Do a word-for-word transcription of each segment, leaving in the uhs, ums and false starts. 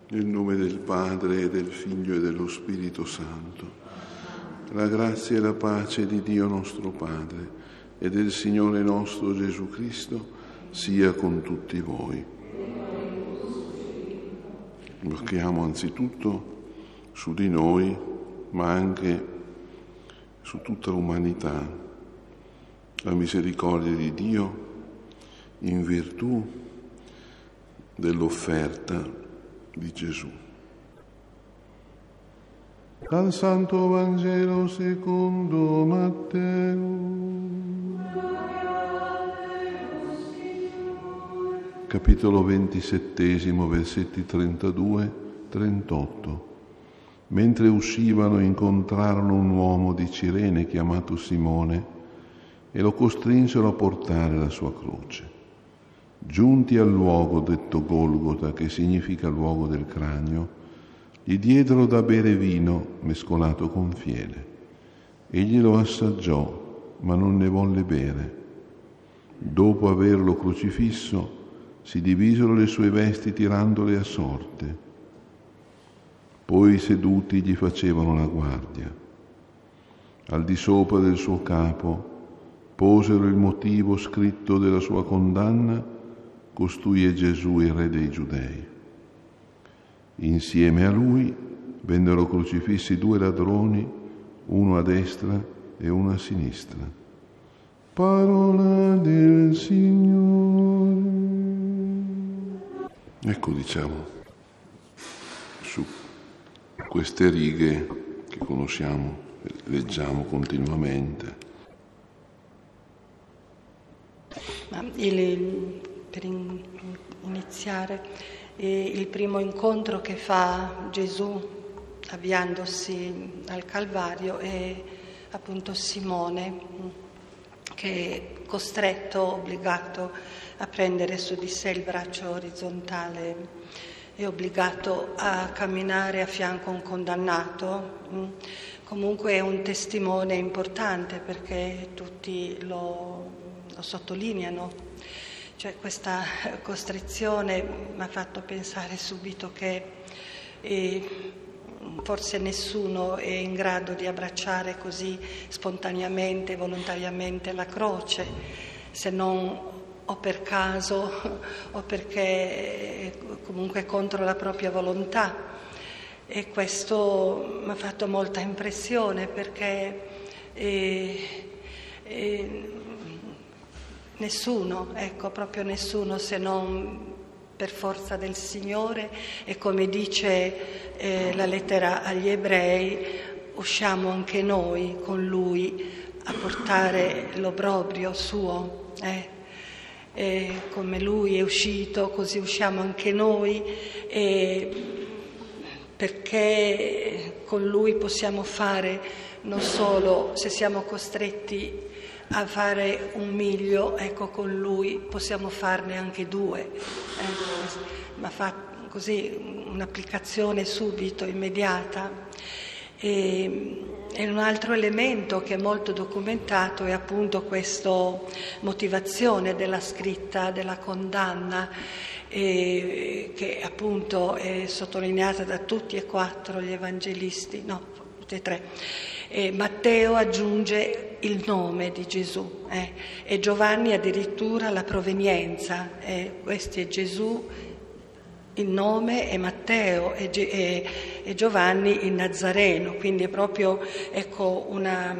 Nel nome del Padre, e del Figlio e dello Spirito Santo. La grazia e la pace di Dio nostro Padre e del Signore nostro Gesù Cristo sia con tutti voi. Invochiamo anzitutto su di noi, ma anche su tutta l'umanità, la misericordia di Dio in virtù dell'offerta di Gesù. Dal Santo Vangelo secondo Matteo. Capitolo ventisettesimo, versetti trentadue trentotto. Mentre uscivano incontrarono un uomo di Cirene chiamato Simone e lo costrinsero a portare la sua croce. Giunti al luogo detto Golgota, che significa luogo del cranio, gli diedero da bere vino mescolato con fiele. Egli lo assaggiò, ma non ne volle bere. Dopo averlo crocifisso, si divisero le sue vesti tirandole a sorte. Poi seduti gli facevano la guardia. Al di sopra del suo capo posero il motivo scritto della sua condanna: costui è Gesù, il Re dei Giudei. Insieme a lui vennero crocifissi due ladroni, uno a destra e uno a sinistra. Parola del Signore. Ecco, diciamo, su queste righe che conosciamo, leggiamo continuamente. Ma il, per in, iniziare, eh, il primo incontro che fa Gesù avviandosi al Calvario è appunto Simone, che è costretto, obbligato a prendere su di sé il braccio orizzontale, è obbligato a camminare a fianco a un condannato. Comunque è un testimone importante perché tutti lo, lo sottolineano. Cioè, questa costrizione mi ha fatto pensare subito che eh, forse nessuno è in grado di abbracciare così spontaneamente, volontariamente la croce, se non o per caso o perché comunque contro la propria volontà. E questo mi ha fatto molta impressione perché eh, eh, nessuno, ecco, proprio nessuno, se non per forza del Signore, e come dice eh, la lettera agli Ebrei, usciamo anche noi con Lui a portare l'obbrobrio suo. Eh. E come Lui è uscito, così usciamo anche noi, e perché con Lui possiamo fare, non solo se siamo costretti a fare un miglio, ecco, con Lui possiamo farne anche due. Eh, ma fa così un'applicazione subito, immediata. E, e un altro elemento che è molto documentato è appunto questa motivazione della scritta della condanna, eh, che appunto è sottolineata da tutti e quattro gli evangelisti, no, tutti e tre. E Matteo aggiunge il nome di Gesù eh, e Giovanni addirittura la provenienza. Eh, questo è Gesù, il nome, è Matteo e, e, e Giovanni il Nazareno, quindi è proprio, ecco, una,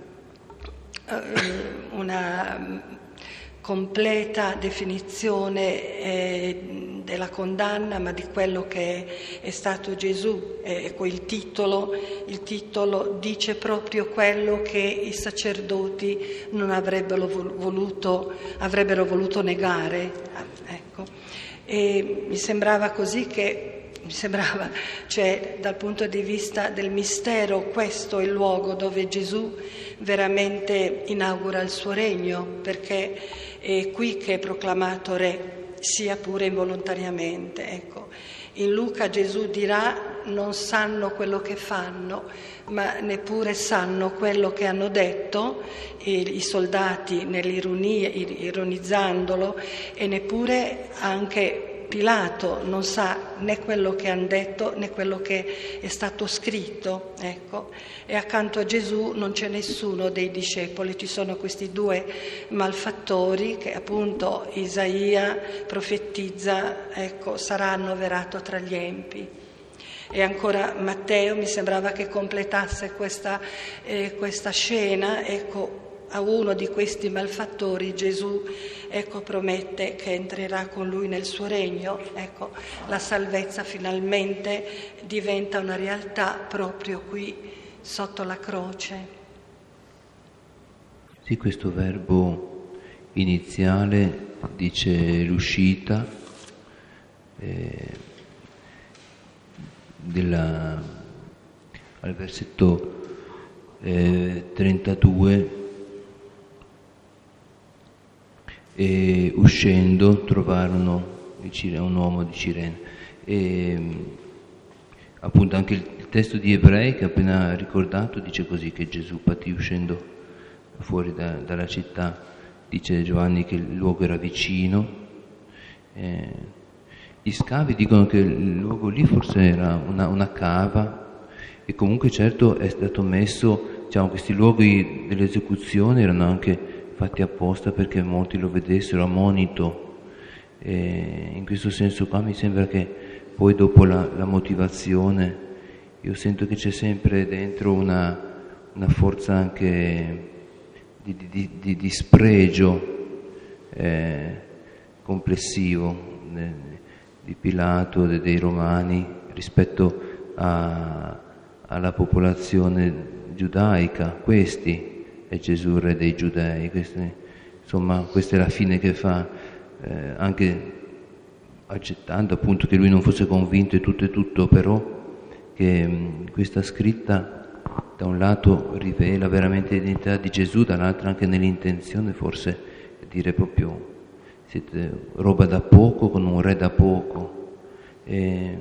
una completa definizione eh, della condanna, ma di quello che è stato Gesù. Ecco, il titolo, il titolo dice proprio quello che i sacerdoti non avrebbero voluto, avrebbero voluto negare. Ecco. E mi sembrava così che, mi sembrava, cioè dal punto di vista del mistero, questo è il luogo dove Gesù veramente inaugura il suo regno, perché è qui che è proclamato Re, sia pure involontariamente. Ecco. In Luca Gesù dirà: non sanno quello che fanno, ma neppure sanno quello che hanno detto, e i soldati nell'ironia, ironizzandolo, e neppure anche Pilato non sa né quello che hanno detto né quello che è stato scritto, ecco. E accanto a Gesù non c'è nessuno dei discepoli, ci sono questi due malfattori che appunto Isaia profetizza, ecco, sarà annoverato tra gli empi. E ancora Matteo mi sembrava che completasse questa, eh, questa scena, ecco, a uno di questi malfattori Gesù, ecco, promette che entrerà con lui nel suo regno. Ecco, la salvezza finalmente diventa una realtà proprio qui sotto la croce. Sì, questo verbo iniziale dice l'uscita eh, della, al versetto eh, trentadue. E uscendo trovarono un uomo di Cirene. E appunto anche il testo di Ebrei che appena ricordato dice così, che Gesù patì uscendo fuori da, dalla città. Dice Giovanni che il luogo era vicino. Eh, gli scavi dicono che il luogo lì forse era una, una cava, e comunque certo è stato messo, diciamo, questi luoghi dell'esecuzione erano anche fatti apposta perché molti lo vedessero a monito. E in questo senso qua mi sembra che poi dopo la, la motivazione, io sento che c'è sempre dentro una, una forza anche di, di, di, di spregio eh, complessivo eh, di Pilato e dei Romani rispetto a, alla popolazione giudaica. Questi è Gesù, re dei Giudei. Queste, insomma, questa è la fine che fa, eh, anche accettando appunto che lui non fosse convinto e tutto e tutto, però che mh, questa scritta da un lato rivela veramente l'identità di Gesù, dall'altro anche nell'intenzione forse dire proprio siete roba da poco con un re da poco. E,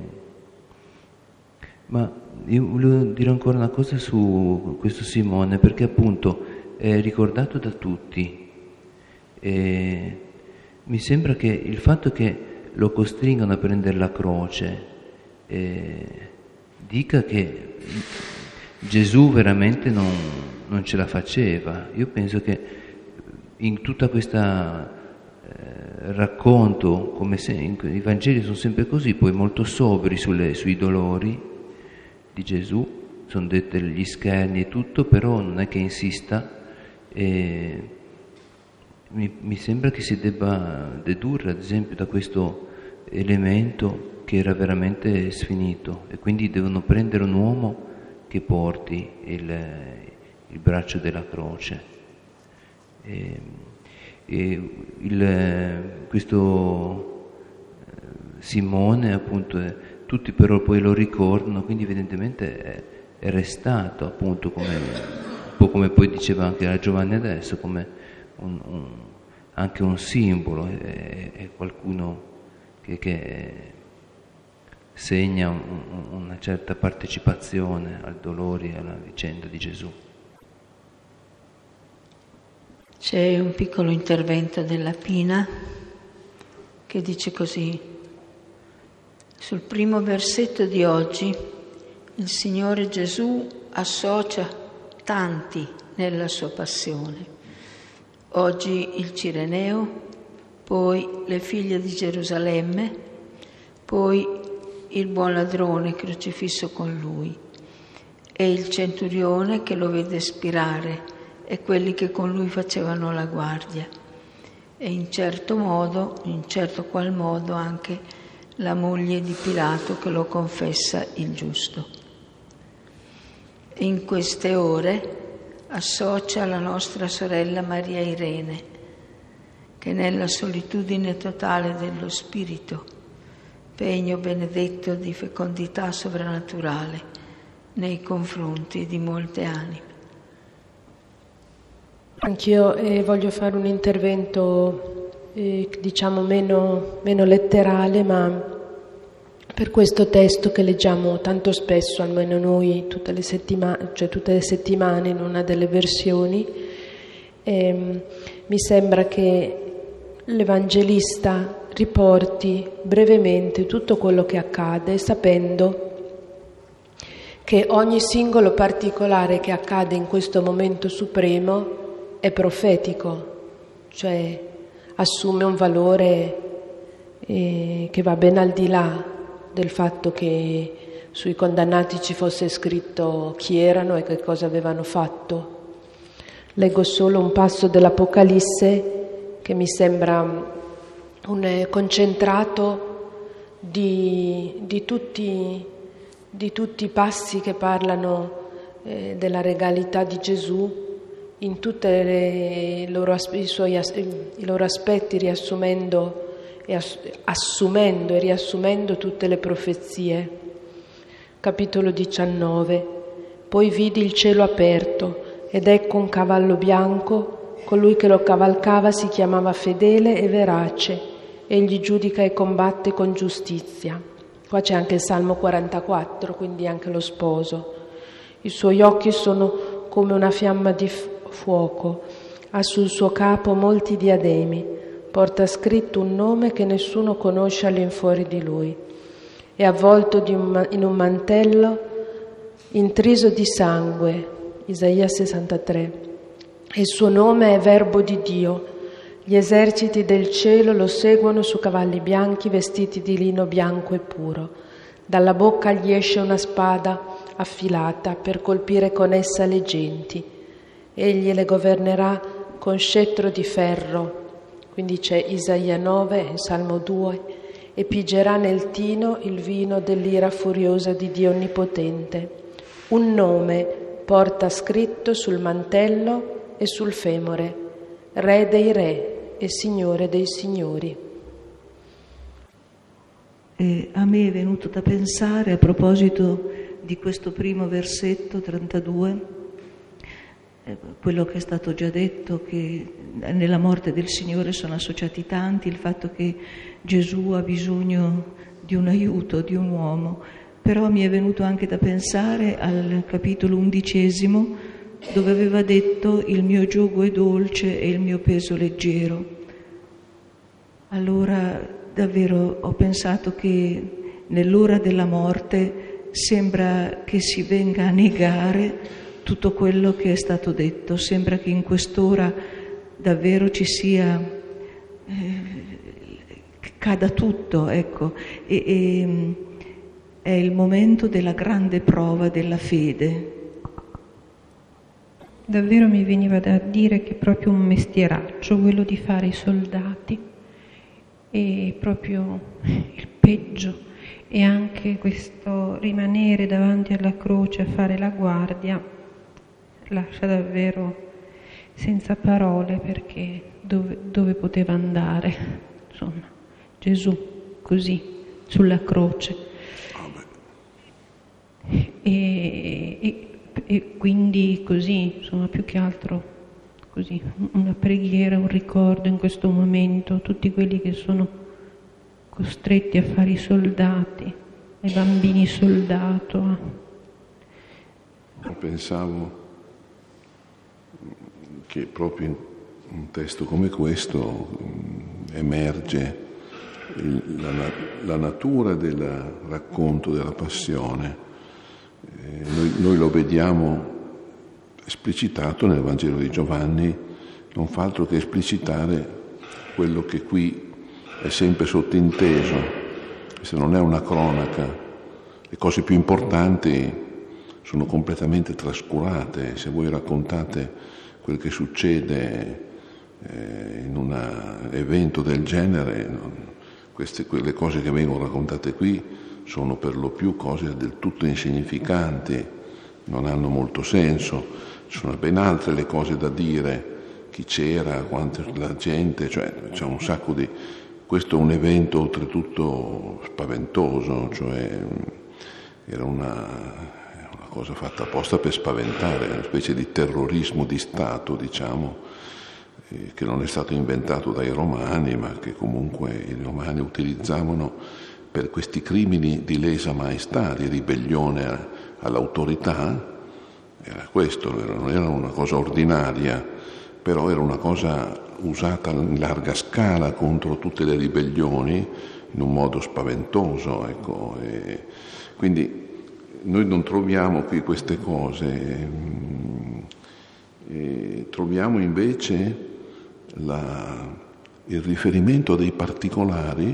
ma io volevo dire ancora una cosa su questo Simone, perché appunto è ricordato da tutti e mi sembra che il fatto che lo costringano a prendere la croce eh, dica che Gesù veramente non, non ce la faceva. Io penso che in tutta questa eh, racconto, come se, in, i Vangeli sono sempre così, poi molto sobri sulle, sui dolori di Gesù, sono dette gli scherni e tutto, però non è che insista. E mi, mi sembra che si debba dedurre ad esempio da questo elemento che era veramente sfinito, e quindi devono prendere un uomo che porti il, il braccio della croce. E, e il, questo Simone appunto è, tutti però poi lo ricordano, quindi evidentemente è, è restato appunto come un po' come poi diceva anche la Giovanni adesso, come un, un, anche un simbolo, è, è qualcuno che, che segna un, una certa partecipazione al dolore e alla vicenda di Gesù. C'è un piccolo intervento della Pina che dice così: sul primo versetto di oggi il Signore Gesù associa tanti nella sua passione. Oggi il Cireneo, poi le figlie di Gerusalemme, poi il buon ladrone crocifisso con lui, e il centurione che lo vede spirare, e quelli che con lui facevano la guardia, e in certo modo, in certo qual modo anche la moglie di Pilato che lo confessa il giusto. E in queste ore associa la nostra sorella Maria Irene, che nella solitudine totale dello spirito, pegno benedetto di fecondità sovrannaturale nei confronti di molte anime. Anch'io eh, voglio fare un intervento eh, diciamo meno, meno letterale, ma per questo testo che leggiamo tanto spesso, almeno noi tutte le settimane, cioè tutte le settimane in una delle versioni, ehm, mi sembra che l'Evangelista riporti brevemente tutto quello che accade, sapendo che ogni singolo particolare che accade in questo momento supremo è profetico, cioè assume un valore eh, che va ben al di là del fatto che sui condannati ci fosse scritto chi erano e che cosa avevano fatto. Leggo solo un passo dell'Apocalisse che mi sembra un concentrato di, di, tutti, di tutti i passi che parlano eh, della regalità di Gesù in tutti i loro, i, suoi, i loro aspetti, riassumendo e, ass, assumendo e riassumendo tutte le profezie. Capitolo diciannove. Poi vidi il cielo aperto ed ecco un cavallo bianco, colui che lo cavalcava si chiamava Fedele e Verace, egli giudica e combatte con giustizia. Qua c'è anche il Salmo quarantaquattro, quindi anche lo sposo. I suoi occhi sono come una fiamma di fuoco, ha sul suo capo molti diademi, porta scritto un nome che nessuno conosce all'infuori di lui. È avvolto di un, in un mantello intriso di sangue, Isaia sessantatré, e il suo nome è Verbo di Dio. Gli eserciti del cielo lo seguono su cavalli bianchi vestiti di lino bianco e puro. Dalla bocca gli esce una spada affilata per colpire con essa le genti. Egli le governerà con scettro di ferro. Quindi c'è Isaia nove, Salmo due, e pigerà nel tino il vino dell'ira furiosa di Dio Onnipotente. Un nome porta scritto sul mantello e sul femore: Re dei re e Signore dei signori. E a me è venuto da pensare, a proposito di questo primo versetto trentadue, quello che è stato già detto, che nella morte del Signore sono associati tanti, il fatto che Gesù ha bisogno di un aiuto, di un uomo, però mi è venuto anche da pensare al capitolo undicesimo, dove aveva detto il mio giogo è dolce e il mio peso leggero. Allora davvero ho pensato che nell'ora della morte sembra che si venga a negare tutto quello che è stato detto, sembra che in quest'ora davvero ci sia, eh, cada tutto, ecco, e, e è il momento della grande prova della fede. Davvero mi veniva da dire che è proprio un mestieraccio quello di fare i soldati, e proprio il peggio, e anche questo rimanere davanti alla croce a fare la guardia lascia davvero senza parole, perché dove, dove poteva andare? Insomma, Gesù così sulla croce. E, e, e quindi così, insomma, più che altro così, una preghiera, un ricordo in questo momento, tutti quelli che sono costretti a fare i soldati, ai bambini soldato. Pensavo che proprio in un testo come questo emerge il, la, la natura del racconto della passione. Eh, noi, noi lo vediamo esplicitato nel Vangelo di Giovanni, non fa altro che esplicitare quello che qui è sempre sottinteso. Se non è una cronaca, le cose più importanti sono completamente trascurate. Se voi raccontate quel che succede eh, in un evento del genere, no, queste, quelle cose che vengono raccontate qui sono per lo più cose del tutto insignificanti, non hanno molto senso. Ci sono ben altre le cose da dire, chi c'era, quanta la gente, cioè c'è un sacco di... Questo è un evento oltretutto spaventoso, cioè era una... cosa fatta apposta per spaventare, una specie di terrorismo di Stato, diciamo, eh, che non è stato inventato dai romani, ma che comunque i romani utilizzavano per questi crimini di lesa maestà, di ribellione a, all'autorità. Era questo, era, non era una cosa ordinaria, però era una cosa usata in larga scala contro tutte le ribellioni in un modo spaventoso, ecco. E quindi noi non troviamo qui queste cose, e troviamo invece la, il riferimento dei particolari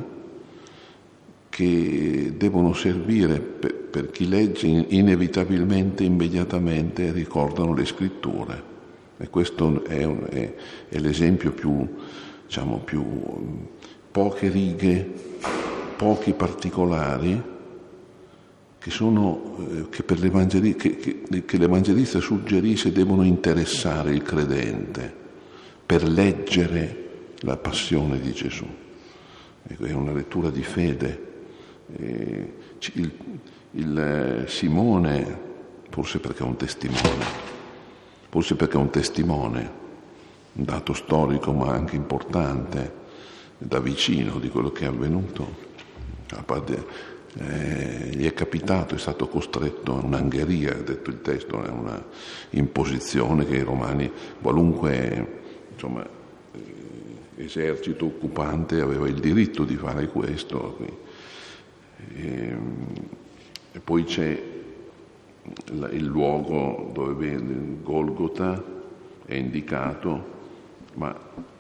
che devono servire per, per chi legge inevitabilmente, immediatamente ricordano le scritture. E questo è, un, è, è l'esempio più, diciamo, più poche righe, pochi particolari che sono eh, che per l'Evangelista, che, che, che l'Evangelista suggerisce devono interessare il credente per leggere la passione di Gesù. Ecco, è una lettura di fede. Eh, il, il Simone, forse perché è un testimone, forse perché è un testimone, un dato storico ma anche importante, da vicino di quello che è avvenuto. A parte, eh, gli è capitato, è stato costretto a un'angheria, ha detto il testo, è una imposizione che i romani, qualunque insomma, eh, esercito occupante aveva il diritto di fare questo. E, e poi c'è il luogo dove viene Golgota, è indicato, ma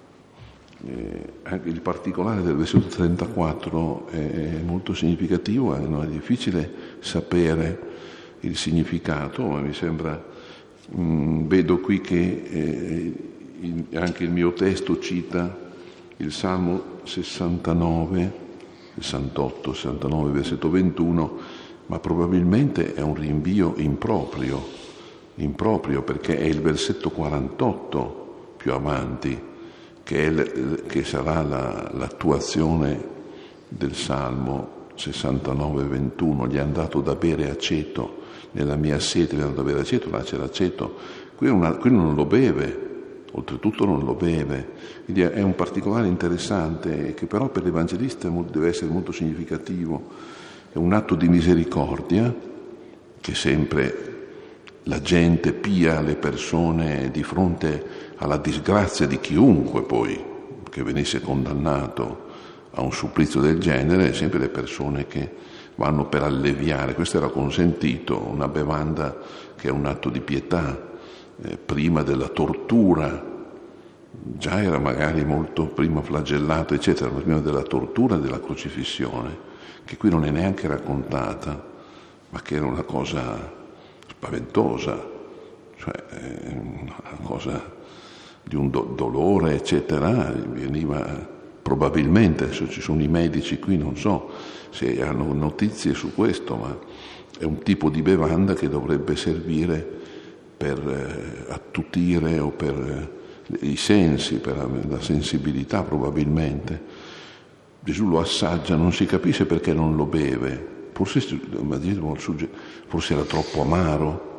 eh, anche il particolare del versetto trentaquattro è molto significativo, eh, non è difficile sapere il significato, ma mi sembra, mh, vedo qui che eh, il, anche il mio testo cita il Salmo sessantanove, sessantotto, sessantanove, versetto ventuno, ma probabilmente è un rinvio improprio, improprio perché è il versetto quarantotto più avanti, che, è l, che sarà la, l'attuazione del Salmo sessantanove ventuno. Gli è andato da bere aceto, nella mia sete gli è andato da bere aceto, là c'è l'aceto, qui, una, qui non lo beve, oltretutto non lo beve, quindi è un particolare interessante che però per l'Evangelista deve essere molto significativo. È un atto di misericordia che sempre la gente pia le persone di fronte alla disgrazia di chiunque poi che venisse condannato a un supplizio del genere, sempre le persone che vanno per alleviare. Questo era consentito, una bevanda che è un atto di pietà. Eh, prima della tortura, già era magari molto prima flagellato, eccetera, ma prima della tortura e della crocifissione, che qui non è neanche raccontata, ma che era una cosa spaventosa, cioè una cosa di un do- dolore, eccetera, veniva probabilmente, adesso ci sono i medici qui, non so se hanno notizie su questo, ma è un tipo di bevanda che dovrebbe servire per eh, attutire o per eh, i sensi, per la sensibilità probabilmente. Gesù lo assaggia, non si capisce perché non lo beve, forse, forse era troppo amaro,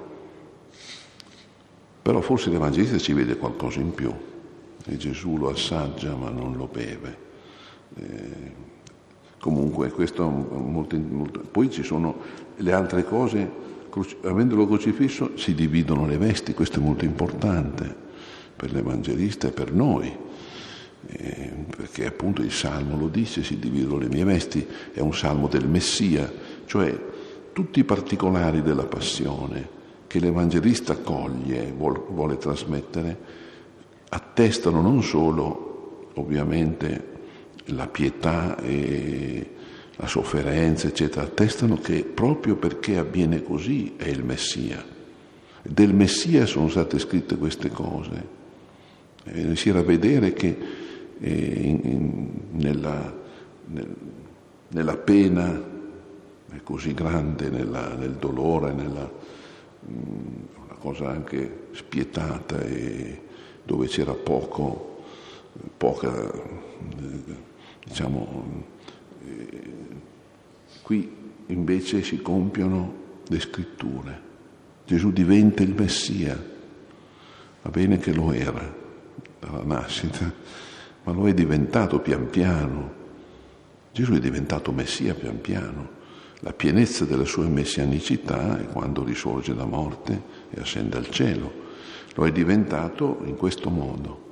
però forse l'Evangelista ci vede qualcosa in più, e Gesù lo assaggia ma non lo beve. Eh, comunque questo è molto, molto... Poi ci sono le altre cose, avendolo crocifisso si dividono le vesti, questo è molto importante per l'Evangelista e per noi, eh, perché appunto il Salmo lo dice, si dividono le mie vesti, è un Salmo del Messia, cioè tutti i particolari della passione che l'Evangelista coglie, vuole, vuole trasmettere, attestano non solo ovviamente la pietà e la sofferenza, eccetera, attestano che proprio perché avviene così è il Messia. Del Messia sono state scritte queste cose. E si era a vedere che eh, in, in, nella, nel, nella pena è così grande, nella, nel dolore, nella una cosa anche spietata e dove c'era poco, poca, diciamo, eh, qui invece si compiono le scritture. Gesù diventa il Messia, va bene che lo era dalla nascita, ma lo è diventato pian piano. Gesù è diventato Messia pian piano. La pienezza della sua messianicità è quando risorge da morte e ascende al cielo. Lo è diventato in questo modo.